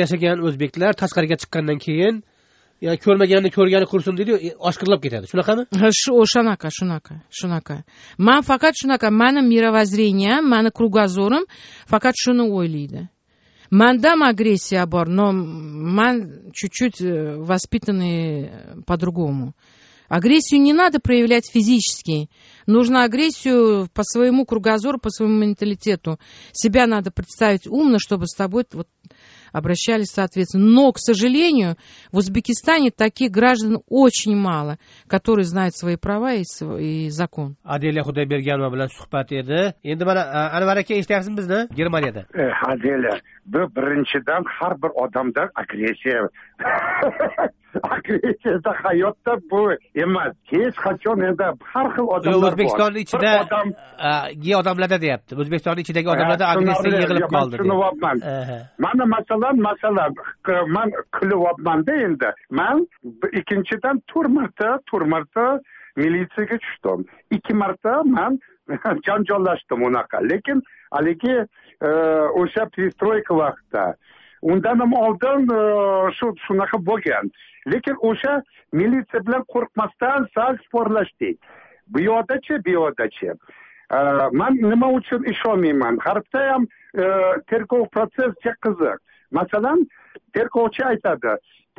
Ya ko'rmaganni ko'rgani qursin deydi, oshkirlab ketadi. Shunaqami? Shu o'shanaqa, shunaqa, shunaqa. Men faqat shunaqa, meni mirovozrением, meni кругозорым faqat shuni o'ylaydi. Mendam agressiya bor, но man чуть-чуть воспитанный по-другому. Агрессию не надо проявлять физически. Нужно агрессию по своему кругозору, по своему менталитету. Себя надо представить умно, чтобы с тобой вот обращались соответственно. Но, к сожалению, в Узбекистане таких граждан очень мало, которые знают свои права и, и закон. Adela Xudoyberganova bilan suhbat edi. Endi mana Anvar aka eshityapsizmi bizni Germaniyada? Adela, bu birinchidan har bir odamda agressiya agressiyada hayotda bu emas. Hech qachon endi har xil odamlar bor. O'zbekiston ichida gi odamlarda deyapti. O'zbekiston ichidagi odamlarda agressiya yig'ilib qoldi. Tushunayapman. Mana masalan, masalan, men kulyapman-da endi. Men ikkinchidan to'rt marta, to'rt marta militsiyaga tushdim. ikki marta men janjollashdim unaqa. Lekin haligi o'sha perestroyka vaqtida undan ham oldin shu shunaqa bo'lgan. Lekin o'sha militsiya bilan qo'rqmasdan sal sporlashdik. Bu yoqdachi, bu yoqdachi. Men nima uchun ishonmayman? G'arbda ham tergov protsessi qiziq. Masalan, tergovchi aytadi,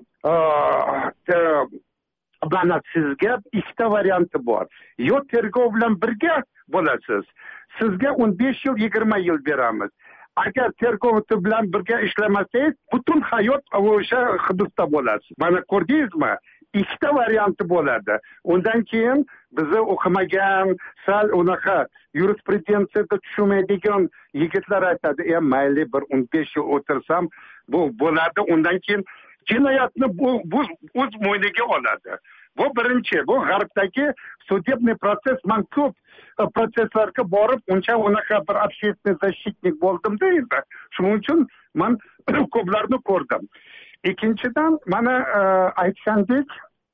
mana sizga ikkita varianti bor. Yo tergov bilan birga bo'lasiz. Sizga o'n besh yil, yigirma yil beramiz. agar tergov bilan birga ishlamasangiz butun hayot o'sha hududda bo'lasiz. Mana ko'rdingizmi? Ikkita varianti bo'ladi. Undan keyin bizni o'qimagan, sal unaqa yurisprudensiyada tushunmaydigan yigitlar aytadi, "E, mayli bir o'n besh yil o'tirsam, bu bo'ladi." Undan keyin jinoyatni bu bu o'z mo'yniga oladi. Bu birinchi, bu g'arbdagi sudebniy proses. Men ko'p proseslarga borib, uncha unaqa bir общественный защитник bo'ldimda endi. Shuning uchun men ko'plarni ko'rdim. Ikkinchidan, mana aytgandek,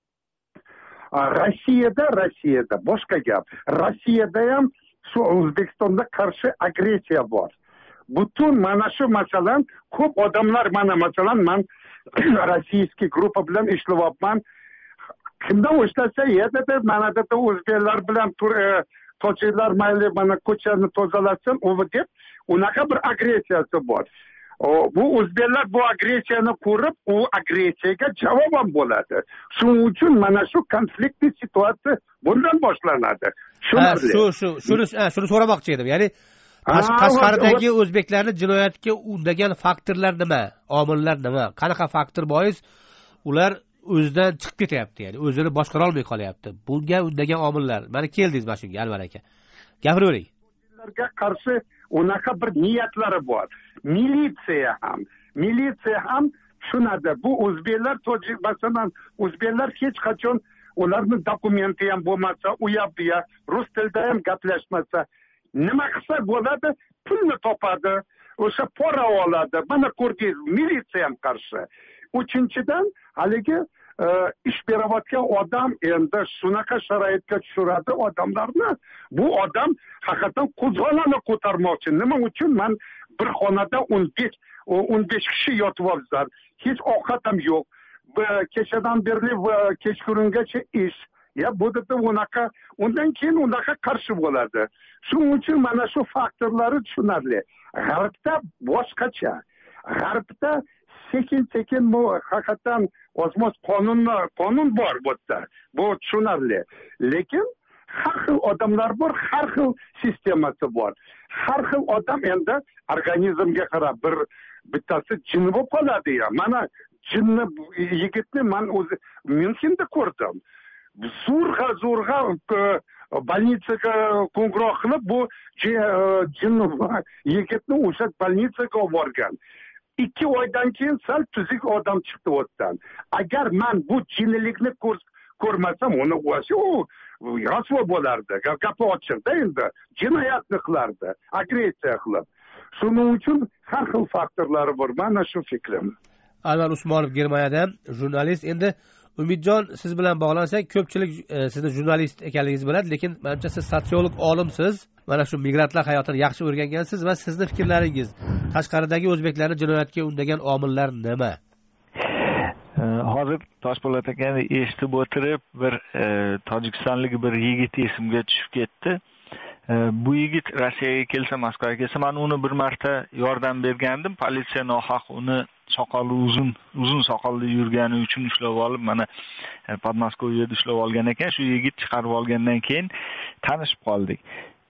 Rossiyada, Rossiyada boshqa gap. Rossiyada ham shu O'zbekistonga qarshi agressiya bor. Butun mana shu masalan, ko'p odamlar mana masalan men rossiyskiy guruh bilan ishlayapman. Kimda o'shlasa, yerda mana da o'zbeklar bilan tojiklar mayli mana ko'chani tozalatsin, u deb unaqa bir agressiyasi bor. Bu o'zbeklar bu agressiyani ko'rib, u agressiyaga javoban bo'ladi. Shuning uchun mana shu konfliktli situatsiya bundan boshlanadi. Shu shu shuni shuni so'ramoqchi edim. Ya'ni tashqaridagi o'zbeklarni jinoyatga undagan faktorlar nima? Omillar nima? Qanaqa faktor bois ular o'zidan chiqib ketyapti, ya'ni o'zini boshqara olmay qolyapti? Bunga undagan omillar. Mana keldingiz mana shunga, Anvar aka. Gapiravering. Ularga qarshi unaqa bir niyatlari bor. Militsiya ham, militsiya ham tushunadi. Bu o'zbeklar, tojik, masalan, o'zbeklar hech qachon ularni dokumenti ham bo'lmasa, u yoq bu yoq rus tilida ham gaplashmasa, nima qilsa bo'ladi, pulni topadi, o'sha pora oladi. Mana ko'rdingiz, militsiya ham qarshi. Uchinchidan, haligi ish berayotgan odam endi shunaqa sharoitga tushiradi odamlarni. Bu odam haqiqatan qo'zg'olonni ko'tarmoqchi. Nima uchun? Men bir xonada o'n besh o'n besh kishi yotyapsizlar. Hech ovqat ham yo'q. Kechadan beri kechqurungacha ish. Ya bu yerda unaqa, undan keyin unaqa qarshi bo'ladi. Shuning uchun mana shu faktorlari tushunarli. G'arbda boshqacha. G'arbda sekin sekin bu haqiqatan o'zimiz qonun qonun bor bu yerda. Bu tushunarli. Lekin har xil odamlar bor, har xil sistemasi bor. Har xil odam endi organizmga qarab bir bittasi jinni bo'lib qoladi ya. Mana jinni yigitni men o'zi Myunxenda ko'rdim. Zo'rg'a zo'rg'a больницаga qo'ng'iroq qilib bu jinni yigitni o'sha больницаga olib borgan. ikki oydan keyin sal tuzuk odam chiqdi o'tdan. Agar men bu jinnilikni ko'rmasam, uni o'zi u rasvo bo'lardi. Gapi ochiqda endi jinoyatni qilardi, agressiya qilib. Shuning uchun har xil faktorlari bor. Mana shu fikrim. Anvar Usmonov Germaniyadan jurnalist. Endi Umidjon, siz bilan bog'lansak, ko'pchilik sizni jurnalist ekanligingizni biladi, lekin menimcha siz sotsiolog olimsiz. Mana shu migrantlar hayotini yaxshi o'rgangansiz va sizni fikrlaringiz, tashqaridagi o'zbeklarni jinoyatga undagan omillar nima? Hozir Toshpo'lat akani eshitib o'tirib, bir tojikistonlik bir yigit esimga tushib ketdi. Bu yigit Rossiyaga kelsa, Moskvaga kelsa, men uni bir marta yordam bergandim. Politsiya nohaq uni soqoli uzun, uzun soqolli yurgani uchun ushlab olib, mana Podmoskvada ushlab olgan ekan. Shu yigit chiqarib olgandan keyin tanishib qoldik.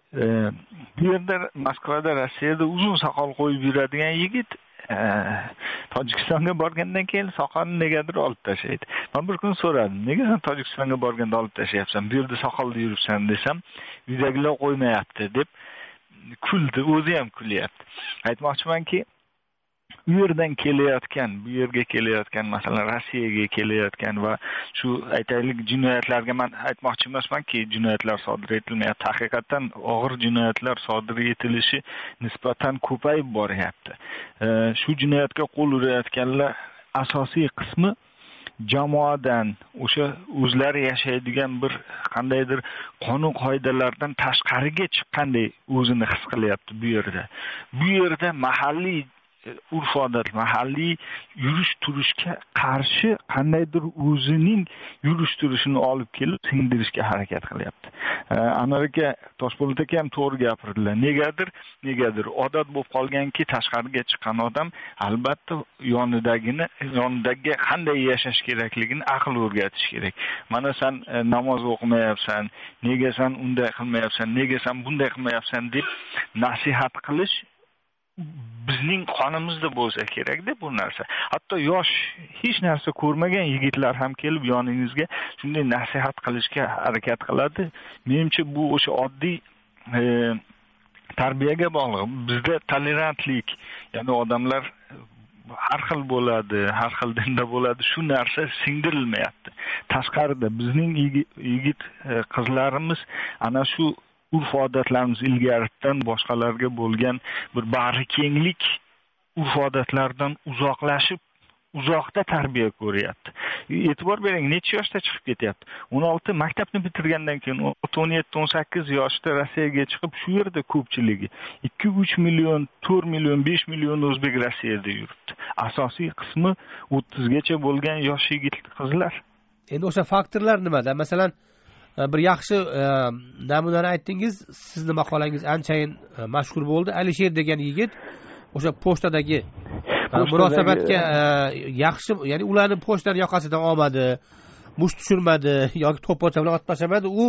Bu yerda Moskvada, Rossiyada uzun soqol qo'yib yuradigan yigit Tojikistonga borgandan keyin soqolni negadir olib tashlaydi. Men bir kun so'radim, nega sen Tojikistonga borganda olib tashlayapsan? Bu yerda soqolli yuribsan desam, uydagilar qo'ymayapti deb kuldi, o'zi ham kulyapti. Aytmoqchimanki, u yerdan kelayotgan, bu yerga kelayotgan, masalan, Rossiyaga kelayotgan va shu aytaylik jinoyatlarga men aytmoqchi emasmanki, jinoyatlar sodir etilmayapti. Haqiqatan og'ir jinoyatlar sodir etilishi nisbatan ko'payib boryapti. Shu jinoyatga qo'l urayotganlar asosiy qismi jamoadan, o'sha o'zlari yashaydigan bir qandaydir qonun qoidalardan tashqariga chiqqanday o'zini his qilyapti bu yerda. Bu yerda mahalliy urf-odat, mahalliy yurish-turishga qarshi qandaydir o'zining yurish-turishini olib kelib singdirishga harakat qilyapti. Anvar aka, Toshpo'lat aka ham to'g'ri gapirdilar. Negadir, negadir odat bo'lib qolganki, tashqariga chiqqan odam albatta yonidagini, yonidagiga qanday yashash kerakligini aql o'rgatish kerak. Mana sen namoz o'qimayapsan, nega sen unday qilmayapsan, nega sen bunday qilmayapsan deb nasihat qilish bizning qonimizda bo'lsa kerakda bu narsa. Hatto yosh hech narsa ko'rmagan yigitlar ham kelib yoningizga shunday nasihat qilishga harakat qiladi. Menimcha bu o'sha oddiy e, tarbiyaga bog'liq. Bizda tolerantlik, ya'ni odamlar har xil bo'ladi, har xil dinda bo'ladi. Shu narsa singdirilmayapti. Tashqarida bizning yigit qizlarimiz ana shu urf odatlarimiz ilgaridan boshqalarga bo'lgan bir bag'rikenglik urf odatlardan uzoqlashib, uzoqda tarbiya ko'ryapti. E'tibor bering, necha yoshda chiqib ketyapti? o'n olti maktabni bitirgandan keyin o'n yetti o'n sakkiz yoshda Rossiyaga chiqib, shu yerda ko'pchiligi ikki uch million, to'rt million, besh million o'zbek Rossiyada yuribdi. Asosiy qismi o'ttizgacha bo'lgan yosh yigit qizlar. Endi o'sha faktorlar nimada? Masalan, bir yaxshi namunani aytdingiz, sizning maqolangiz anchayin mashhur bo'ldi. Alisher degan yigit o'sha pochtadagi munosabatga yaxshi, ya'ni ularni pochtaning yoqasidan olmadi, mush tushirmadi yoki to'pponcha bilan otib tashamadi. U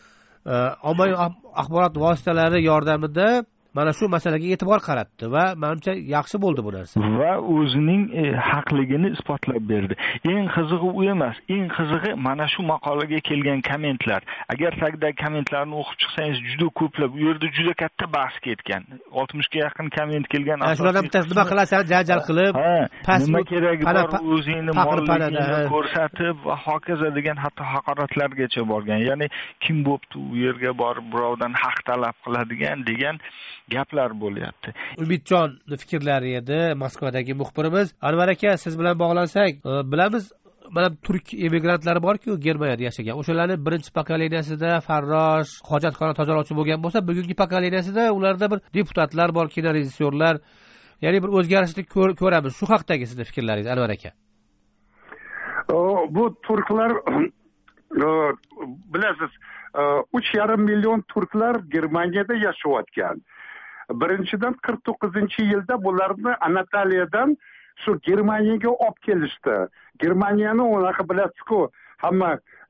ommaviy axborot vositalari yordamida mana shu masalaga e'tibor qaratdi va menimcha yaxshi bo'ldi bu narsa. Va o'zining e, haqligini isbotlab berdi. Eng qizig'i u emas, eng qizig'i mana shu maqolaga kelgan kommentlar. Agar tagdagi kommentlarni o'qib chiqsangiz juda ko'plab, u yerda juda katta bahs ketgan. oltmishga yaqin komment kelgan. Shulardan bittasi nima qilasan, janjal qilib, nima keragi bor, o'zingni molligingni ko'rsatib va hokazo degan hatto haqoratlargacha borgan. Ya'ni kim bo'pti u yerga borib birovdan haq talab qiladigan degan gaplar bo'lyapti. Umidjon fikrlari edi Moskvadagi muxbirimiz. Anvar aka, siz bilan bog'lansak, bilamiz, mana turk emigrantlari bor-ku, Germaniyada yashagan. O'shalarning birinchi pokoleniyasida farrosh, hojatxona tozalovchi bo'lgan bo'lsa, bugungi pokoleniyasida ularda bir deputatlar bor, kinorejissyorlar. Ya'ni bir o'zgarishni ko'ramiz. Shu haqdagi sizning fikrlaringiz, Anvar aka? Bu turklar bilasiz, uch yarim million turklar Germaniyada yashayotgan. Birinchidan qirq to'qqizinchi yilda bularni Anatoliyadan shu Germaniyaga olib kelishdi. Germaniyani unaqa bilasiz-ku, hamma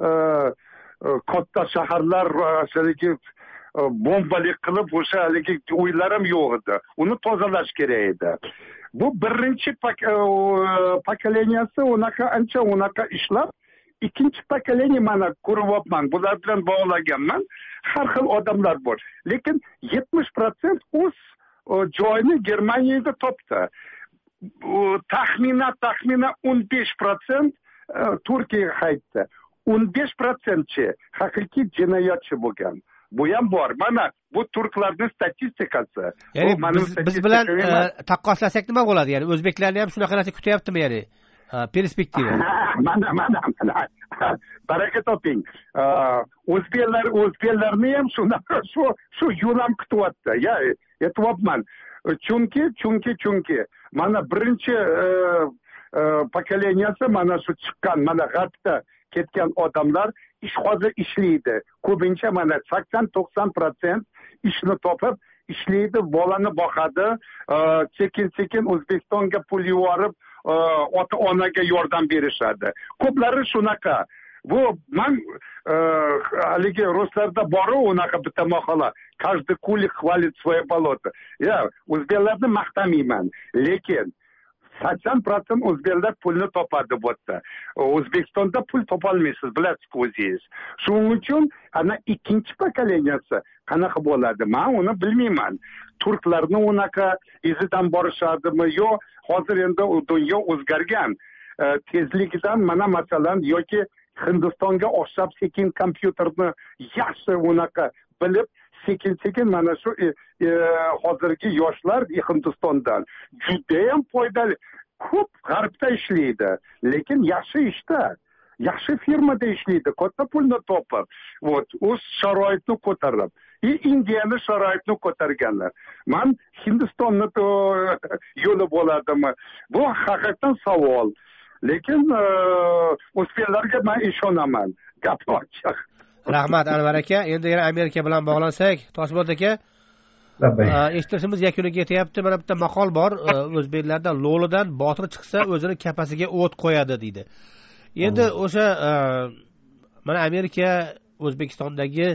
katta shaharlar haligi bombalik qilib o'sha haligi uylar ham yo'q edi. Uni tozalash kerak edi. Bu birinchi pokoleniyasi unaqa ancha unaqa ishlab, ikkinchi pokoleniya mana ko'ryapman, bular bilan bog'laganman. Har xil odamlar bor. Lekin yetmish foiz o'z joyini Germaniyada topdi. Taxminan taxminan o'n besh foiz Turkiyaga qaytdi. o'n besh foiz-chi haqiqiy jinoyatchi bo'lgan. Bu ham bor. Mana bu turklarning statistikasi. Ya'ni biz, biz bilan taqqoslasak nima bo'ladi? Ya'ni o'zbeklarni ham shunaqa narsa kutyaptimi, ya'ni perspektiva? Mana mana mana. Baraka toping. O'zbeklar o'zbeklarni ham shunaqa shu shu yo'l ham kutyapti. Ya, aytyapman. Chunki chunki chunki mana birinchi pokoleniyasi mana shu chiqqan, mana g'arbda ketgan odamlar ish hozir ishlaydi. Ko'pincha mana sakson to'qson foiz ishni topib ishlaydi, bolani boqadi, sekin sekin O'zbekistonga pul yuborib, ota onaga yordam berishadi. Ko'plari shunaqa. Bu men haligi ruslarda boru unaqa bitta maqola. Каждый кулик хвалит свое болото. Ya, o'zbeklarni maqtamayman, lekin sakson foiz o'zbeklar pulni topadi bu yerda. O'zbekistonda pul topolmaysiz, bilasiz-ku o'zingiz. Shuning uchun ana ikkinchi pokoleniyasi qanaqa bo'ladi? Men uni bilmayman. Turklarni unaqa izidan borishadimi yo hozir endi dunyo o'zgargan. Tezligidan mana masalan yoki Hindistonga o'xshab sekin kompyuterni yaxshi unaqa bilib sekin sekin mana shu e, e, hozirgi yoshlar Hindistondan juda ham foydali, ko'p g'arbda ishlaydi, lekin yaxshi ishda, yaxshi firmada ishlaydi, katta pulni topib, вот, o'z sharoitni ko'tarib, и Indiyani sharoitni ko'targanlar. Men Hindistonni yo'li bo'ladimi? Bu haqiqatan savol. Lekin o'zbeklarga men ishonaman. Gap ochiq. Rahmat Anvar aka. Endi yana Amerika bilan bog'lansak, Toshbod aka. Eshitishimiz yakuniga yetyapti. Mana bitta maqol bor, o'zbeklardan lo'lidan botir chiqsa o'zini kapasiga o't qo'yadi deydi. Endi o'sha mana Amerika O'zbekistondagi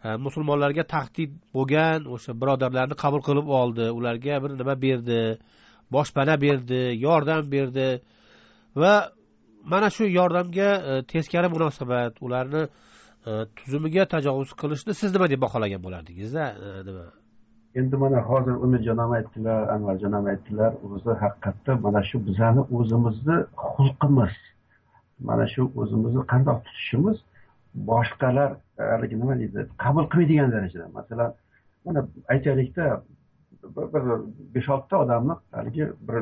musulmonlarga tahdid bo'lgan o'sha birodarlarni qabul qilib oldi, ularga bir nima berdi, boshpana berdi, yordam berdi va mana shu yordamga teskari munosabat, ularni tuzumiga tajovuz qilishni siz nima deb baholagan bo'lardingiz? Nima? Endi mana hozir Umirjon ham aytdilar, Anvarjon ham aytdilar, o'zi haqiqatda mana shu bizani o'zimizni xulqimiz, mana shu o'zimizni qanday tutishimiz boshqalar haligi nima deydi, qabul qilmaydigan darajada. Masalan, mana aytaylikda bir besh olti odamni haligi bir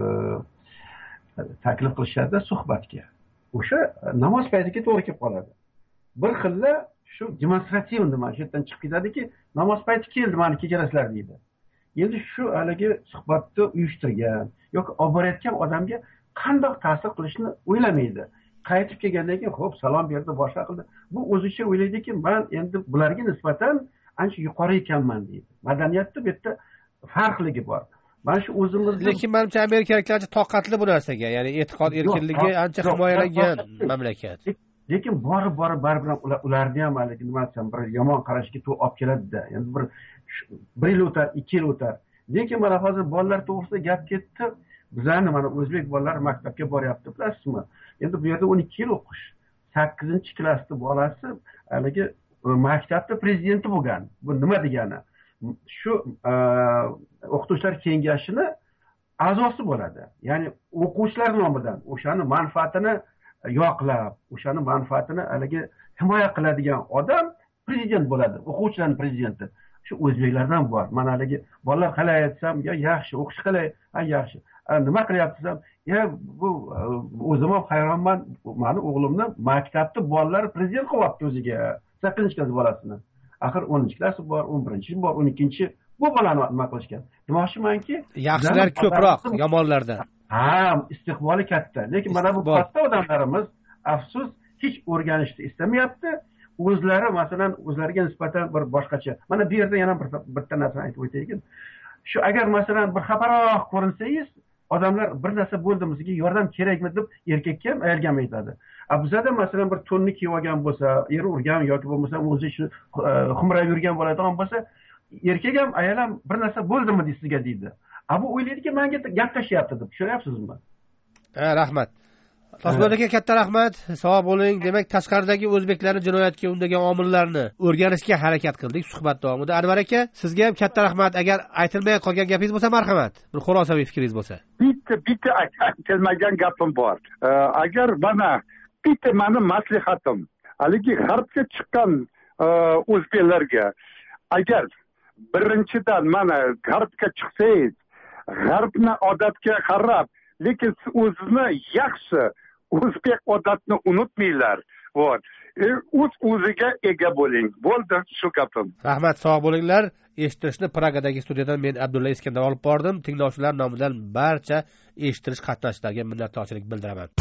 taklif qilishadi suhbatga. O'sha namoz paytiga to'g'ri kelib qoladi. Bir xilla shu demonstrativ nima shu yerdan chiqib ketadiki, namoz payti keldi, mani kechirasizlar deydi. Endi shu haligi suhbatni uyushtirgan yoki olib borayotgan odamga qanday ta'sir qilishni o'ylamaydi. Qaytib kelgandan keyin xo'p salom berdi, boshqa qildi. Bu o'zicha o'ylaydiki, men endi bularga nisbatan ancha yuqori ekanman deydi. Madaniyatda bu yerda farqligi bor. Mana shu o'zimizni lekin menimcha amerikaliklar ancha toqatli bu narsaga, ya'ni e'tiqod erkinligi ancha himoyalangan mamlakat. Lekin borib borib baribir ularni ham haligi nima desam bir yomon qarashga to'g'ri olib keladi-da. Endi bir bir yil o'tar, ikki yil o'tar. Lekin mana hozir bolalar to'g'risida gap ketdi. Bizlarni mana o'zbek bolalari maktabga boryapti, bilasizmi? Endi bu yerda o'n ikki yil o'qish. sakkizinchi klassda bolasi haligi maktabda prezidenti bo'lgan. Bu nima degani? Shu o'qituvchilar kengashini a'zosi bo'ladi. Ya'ni o'quvchilar nomidan o'shani manfaatini yoqlab, o'shani manfaatini haligi himoya qiladigan odam prezident bo'ladi, o'quvchilarning prezidenti. Shu o'zbeklardan bor. Mana haligi bolalar qalay aytsam, yo yaxshi, o'qish qalay, ha yaxshi. Nima qilyapsiz ham? Ya bu o'zim ham hayronman, meni o'g'limni maktabda bolalar prezident qilyapti o'ziga. sakkizinchi klass bolasini. Axir o'ninchi klassi bor, o'n birinchi bor, o'n ikkinchi bu bolani nima qilishgan? Demoqchimanki, yaxshilar ko'proq yomonlardan. Ha, istiqboli katta. Lekin mana bu katta odamlarimiz afsus hech o'rganishni istamayapti. O'zlari masalan o'zlariga nisbatan bir boshqacha. Mana bu yerda yana bir bitta narsani aytib o'taylik. Shu agar masalan bir xabaroq ko'rinsangiz, odamlar bir narsa bo'ldimi, sizga yordam kerakmi deb erkakka ham ayolga ham aytadi. Bizada masalan bir to'nni kiyib olgan bo'lsa, er urgan yoki bo'lmasa o'zi shu xumrab yurgan bo'ladigan bo'lsa, erkak ham ayol ham bir narsa bo'ldimi deydi sizga deydi. Bu o'ylaydiki, menga gap tashyapti deb. Tushunyapsizmi? Ha, rahmat. Toshbek aka, katta rahmat. Sog' bo'ling. Demak, tashqaridagi o'zbeklarni jinoyatga undagan omillarni o'rganishga harakat qildik suhbat davomida. Anvar aka, sizga ham katta rahmat. Agar aytilmay qolgan gapingiz bo'lsa, marhamat. Bir xulosaviy fikringiz bo'lsa. Bitta bitta aytilmagan gapim bor. Agar mana bitta meni maslahatim, haligi g'arbga chiqqan o'zbeklarga, agar birinchidan mana g'arbga chiqsangiz, g'arbni odatga qarab, lekin o'zini yaxshi o'zbek odatni unutmanglar. Vot. O'z o'ziga ega bo'ling. Bo'ldi, shu gapim. Rahmat, sog' bo'linglar. Eshittirishni Pragadagi studiyadan men Abdulla Iskandar olib bordim. Tinglovchilar nomidan barcha eshittirish qatnashchilariga minnatdorchilik bildiraman.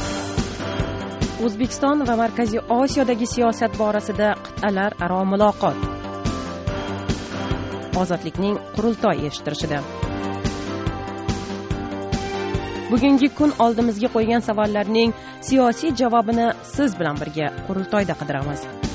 O'zbekiston va Markaziy Osiyodagi siyosat borasida qit'alar aro muloqot. Ozodlikning qurultoy eshittirishida. Bugungi kun oldimizga qo'ygan savollarning siyosiy javobini siz bilan birga qurultoyda qidiramiz.